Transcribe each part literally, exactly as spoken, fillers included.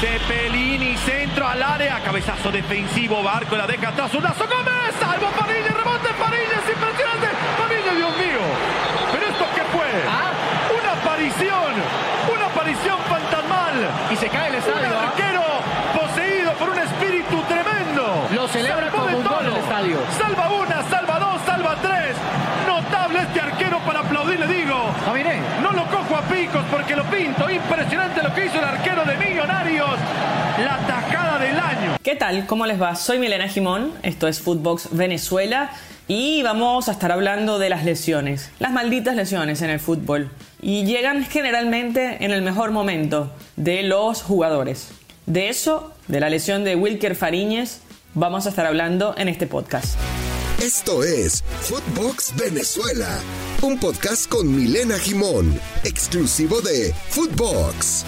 Cepelini, centro al área, cabezazo defensivo, Barco la deja atrás, un lazo, Gómez, salvo Parilla, rebote Parilla, es impresionante, Parilla, Dios mío, pero esto qué fue, ¿Ah? una aparición, una aparición fantasmal, y se cae el estadio, un arquero ¿ah? poseído por un espíritu tremendo, lo celebra como un gol el estadio, salva una, salva dos, salva tres, notable este arquero para aplaudir, le digo, no lo cojo a picos porque lo pinto, impresionante lo que hizo el arquero de Millonarios, la tajada del año. ¿Qué tal? ¿Cómo les va? Soy Milena Gimón, esto es Footbox Venezuela y vamos a estar hablando de las lesiones, las malditas lesiones en el fútbol, y llegan generalmente en el mejor momento de los jugadores. De eso, de la lesión de Wilker Fariñez, vamos a estar hablando en este podcast. Esto es Footbox Venezuela, un podcast con Milena Gimón, exclusivo de Footbox.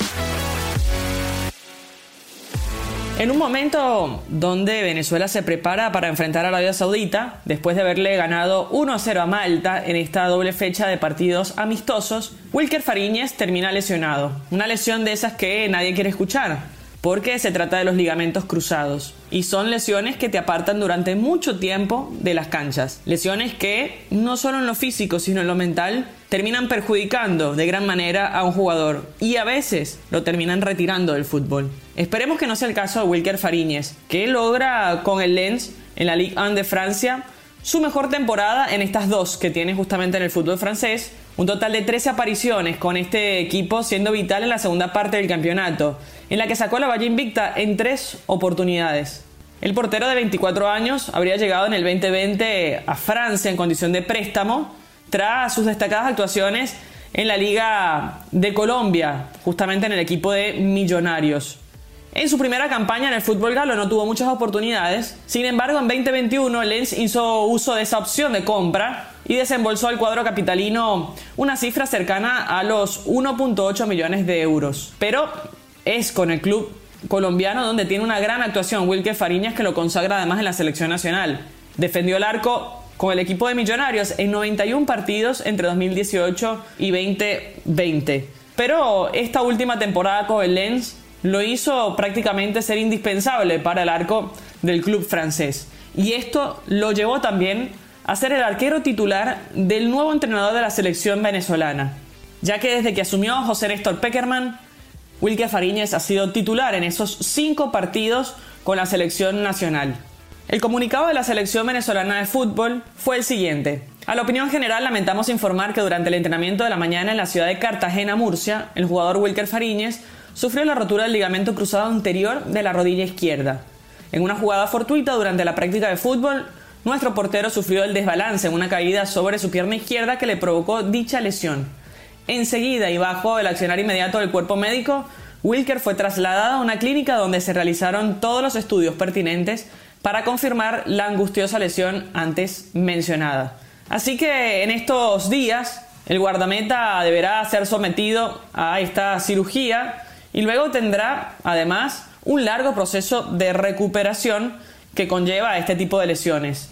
En un momento donde Venezuela se prepara para enfrentar a Arabia Saudita, después de haberle ganado uno a cero a Malta en esta doble fecha de partidos amistosos, Wilker Fariñez termina lesionado. Una lesión de esas que nadie quiere escuchar, porque se trata de los ligamentos cruzados. Y son lesiones que te apartan durante mucho tiempo de las canchas. Lesiones que, no solo en lo físico, sino en lo mental, terminan perjudicando de gran manera a un jugador. Y a veces lo terminan retirando del fútbol. Esperemos que no sea el caso de Wilker Fariñez, que logra con el Lens en la Ligue uno de Francia su mejor temporada en estas dos que tiene justamente en el fútbol francés. Un total de trece apariciones con este equipo, siendo vital en la segunda parte del campeonato, en la que sacó la valla invicta en tres oportunidades. El portero de veinticuatro años habría llegado en el veinte veinte a Francia en condición de préstamo, tras sus destacadas actuaciones en la Liga de Colombia, justamente en el equipo de Millonarios. En su primera campaña en el fútbol galo no tuvo muchas oportunidades, sin embargo en veinte veintiuno el Lens hizo uso de esa opción de compra y desembolsó al cuadro capitalino una cifra cercana a los uno punto ocho millones de euros. Pero es con el club colombiano donde tiene una gran actuación Wilker Fariñez, que lo consagra además en la selección nacional. Defendió el arco con el equipo de Millonarios en noventa y uno partidos entre dos mil dieciocho y veinte veinte. Pero esta última temporada con el Lens lo hizo prácticamente ser indispensable para el arco del club francés. Y esto lo llevó también a ser el arquero titular del nuevo entrenador de la selección venezolana, ya que desde que asumió José Néstor Pekerman, Wilker Fariñez ha sido titular en esos cinco partidos con la selección nacional. El comunicado de la selección venezolana de fútbol fue el siguiente: a la opinión general lamentamos informar que durante el entrenamiento de la mañana en la ciudad de Cartagena, Murcia, el jugador Wilker Fariñez sufrió la rotura del ligamento cruzado anterior de la rodilla izquierda. En una jugada fortuita durante la práctica de fútbol, nuestro portero sufrió el desbalance en una caída sobre su pierna izquierda que le provocó dicha lesión. Enseguida y bajo el accionar inmediato del cuerpo médico, Wilker fue trasladado a una clínica donde se realizaron todos los estudios pertinentes para confirmar la angustiosa lesión antes mencionada. Así que en estos días el guardameta deberá ser sometido a esta cirugía y luego tendrá además un largo proceso de recuperación que conlleva este tipo de lesiones.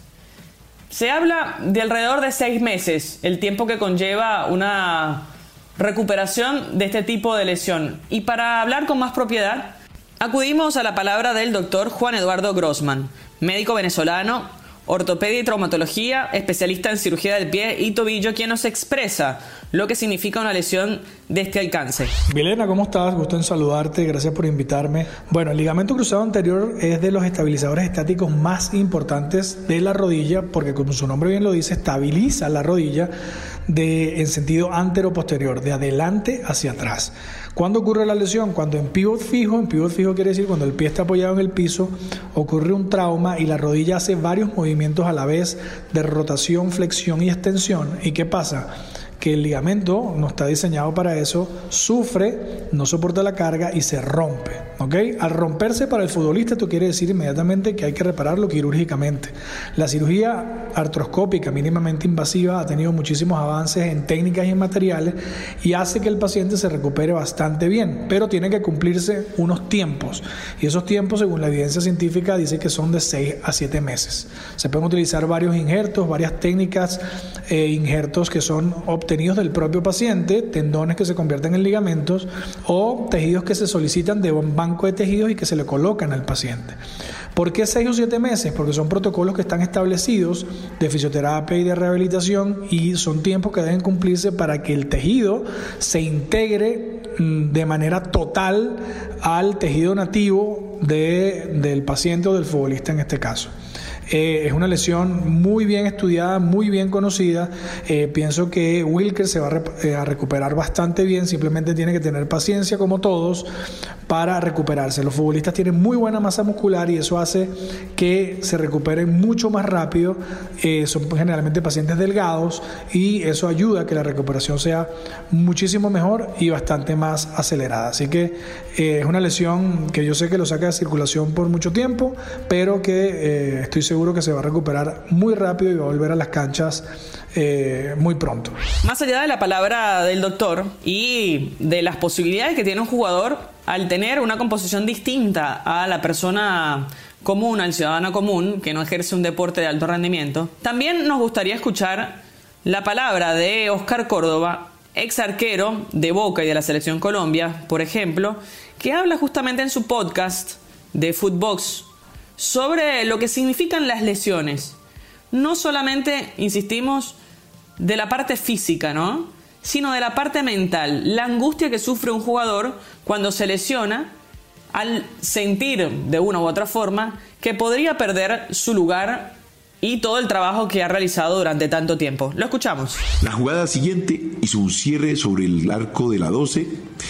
Se habla de alrededor de seis meses, el tiempo que conlleva una recuperación de este tipo de lesión. Y para hablar con más propiedad, acudimos a la palabra del doctor Juan Eduardo Grossman, médico venezolano, ortopedia y traumatología, especialista en cirugía del pie y tobillo, quien nos expresa lo que significa una lesión de este alcance. Milena, ¿cómo estás? Gusto en saludarte, gracias por invitarme. Bueno, el ligamento cruzado anterior es de los estabilizadores estáticos más importantes de la rodilla, porque como su nombre bien lo dice, estabiliza la rodilla de, en sentido antero-posterior, de adelante hacia atrás. ¿Cuándo ocurre la lesión? Cuando en pivot fijo, en pivot fijo quiere decir cuando el pie está apoyado en el piso, ocurre un trauma y la rodilla hace varios movimientos a la vez de rotación, flexión y extensión. ¿Y qué pasa? Que el ligamento no está diseñado para eso, sufre, no soporta la carga y se rompe, ¿ok? Al romperse para el futbolista esto quiere decir inmediatamente que hay que repararlo quirúrgicamente. La cirugía artroscópica mínimamente invasiva ha tenido muchísimos avances en técnicas y en materiales y hace que el paciente se recupere bastante bien, pero tiene que cumplirse unos tiempos y esos tiempos, según la evidencia científica, dice que son de seis a siete meses. Se pueden utilizar varios injertos, varias técnicas, eh, injertos que son obtenidos obtenidos del propio paciente, tendones que se convierten en ligamentos o tejidos que se solicitan de un banco de tejidos y que se le colocan al paciente. ¿Por qué seis o siete meses? Porque son protocolos que están establecidos de fisioterapia y de rehabilitación y son tiempos que deben cumplirse para que el tejido se integre de manera total al tejido nativo de, del paciente o del futbolista en este caso. Eh, es una lesión muy bien estudiada, muy bien conocida. Eh, pienso que Wilker se va a, re- eh, a recuperar bastante bien, simplemente tiene que tener paciencia como todos para recuperarse. Los futbolistas tienen muy buena masa muscular y eso hace que se recuperen mucho más rápido. Eh, son generalmente pacientes delgados y eso ayuda a que la recuperación sea muchísimo mejor y bastante más acelerada. Así que eh, es una lesión que yo sé que lo saca de circulación por mucho tiempo, pero que eh, estoy seguro seguro que se va a recuperar muy rápido y va a volver a las canchas eh, muy pronto. Más allá de la palabra del doctor y de las posibilidades que tiene un jugador al tener una composición distinta a la persona común, al ciudadano común que no ejerce un deporte de alto rendimiento, también nos gustaría escuchar la palabra de Oscar Córdoba, ex arquero de Boca y de la Selección Colombia, por ejemplo, que habla justamente en su podcast de Footbox sobre lo que significan las lesiones. No solamente, insistimos, de la parte física, ¿no?, sino de la parte mental. La angustia que sufre un jugador cuando se lesiona al sentir de una u otra forma que podría perder su lugar y todo el trabajo que ha realizado durante tanto tiempo. Lo escuchamos. La jugada siguiente hizo un cierre sobre el arco de la doce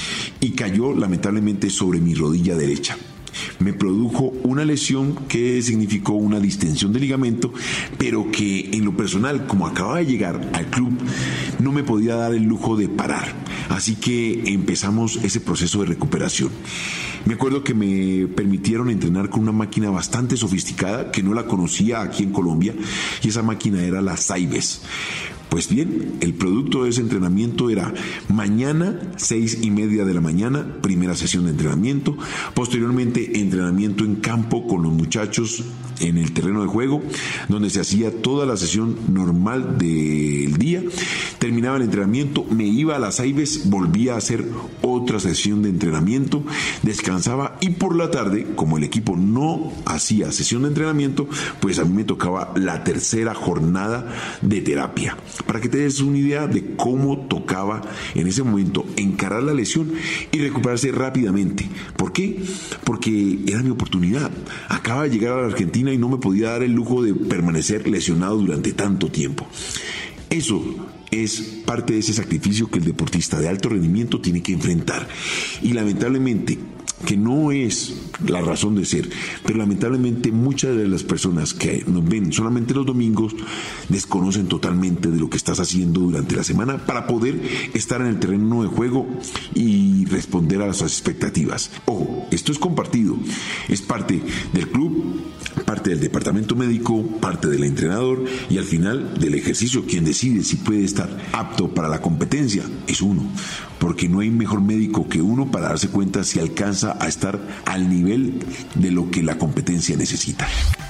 y cayó lamentablemente sobre mi rodilla derecha. Me produjo una lesión que significó una distensión de ligamento, pero que en lo personal, como acababa de llegar al club, no me podía dar el lujo de parar. Así que empezamos ese proceso de recuperación. Me acuerdo que me permitieron entrenar con una máquina bastante sofisticada que no la conocía aquí en Colombia, y esa máquina era la Saibes. Pues bien, el producto de ese entrenamiento era mañana, seis y media de la mañana, primera sesión de entrenamiento, posteriormente entrenamiento en campo con los muchachos en el terreno de juego, donde se hacía toda la sesión normal del día, terminaba el entrenamiento, me iba a las Saibes, volvía a hacer otra sesión de entrenamiento, descansaba y por la tarde, como el equipo no hacía sesión de entrenamiento, pues a mí me tocaba la tercera jornada de terapia. Para que te des una idea de cómo tocaba en ese momento encarar la lesión y recuperarse rápidamente. ¿Por qué? Porque era mi oportunidad. Acaba de llegar a la Argentina y no me podía dar el lujo de permanecer lesionado durante tanto tiempo. Eso es parte de ese sacrificio que el deportista de alto rendimiento tiene que enfrentar. Y lamentablemente, que no es la razón de ser, pero lamentablemente muchas de las personas que nos ven solamente los domingos desconocen totalmente de lo que estás haciendo durante la semana para poder estar en el terreno de juego y responder a las expectativas. Ojo, esto es compartido, es parte del club, parte del departamento médico, parte del entrenador y al final del ejercicio. Quien decide si puede estar apto para la competencia es uno, porque no hay mejor médico que uno para darse cuenta si alcanza a estar al nivel de lo que la competencia necesita.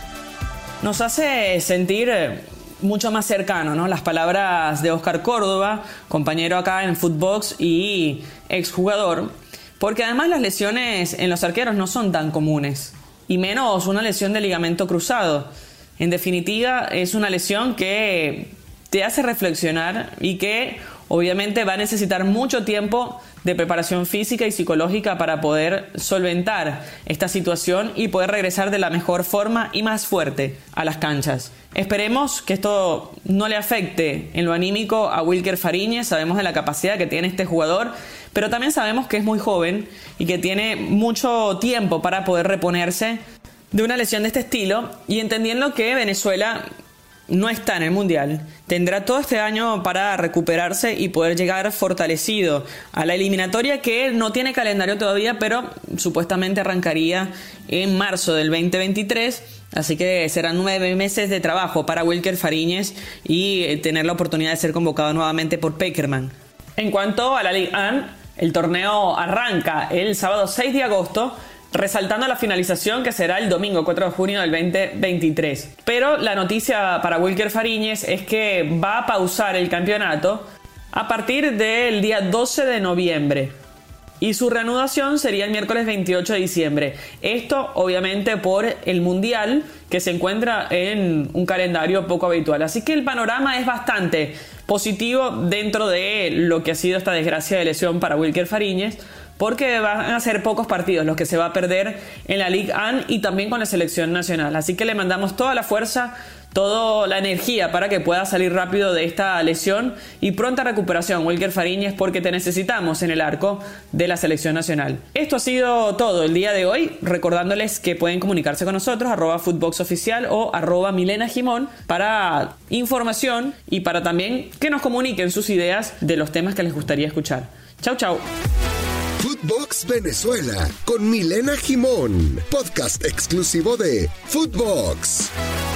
Nos hace sentir mucho más cercano, ¿no?, las palabras de Oscar Córdoba, compañero acá en Footbox y exjugador, porque además las lesiones en los arqueros no son tan comunes, y menos una lesión de ligamento cruzado. En definitiva, es una lesión que te hace reflexionar y que obviamente va a necesitar mucho tiempo de preparación física y psicológica para poder solventar esta situación y poder regresar de la mejor forma y más fuerte a las canchas. Esperemos que esto no le afecte en lo anímico a Wilker Fariñez. Sabemos de la capacidad que tiene este jugador, pero también sabemos que es muy joven y que tiene mucho tiempo para poder reponerse de una lesión de este estilo, y entendiendo que Venezuela no está en el Mundial, tendrá todo este año para recuperarse y poder llegar fortalecido a la eliminatoria, que no tiene calendario todavía, pero supuestamente arrancaría en marzo del veinte veintitrés, así que serán nueve meses de trabajo para Wilker Fariñez y tener la oportunidad de ser convocado nuevamente por Pekerman. En cuanto a la Ligue uno, el torneo arranca el sábado seis de agosto, resaltando la finalización que será el domingo cuatro de junio del veinte veintitrés. Pero la noticia para Wilker Fariñez es que va a pausar el campeonato a partir del día doce de noviembre. Y su reanudación sería el miércoles veintiocho de diciembre. Esto obviamente por el Mundial, que se encuentra en un calendario poco habitual. Así que el panorama es bastante positivo dentro de lo que ha sido esta desgracia de lesión para Wilker Fariñez, porque van a ser pocos partidos los que se va a perder en la Ligue uno y también con la selección nacional. Así que le mandamos toda la fuerza, toda la energía para que pueda salir rápido de esta lesión y pronta recuperación, Wilker Fariñez, porque te necesitamos en el arco de la selección nacional. Esto ha sido todo el día de hoy, recordándoles que pueden comunicarse con nosotros, arroba footboxoficial o arroba Milena Gimón, para información y para también que nos comuniquen sus ideas de los temas que les gustaría escuchar. Chau, chau. Footbox Venezuela con Milena Gimón, podcast exclusivo de Footbox.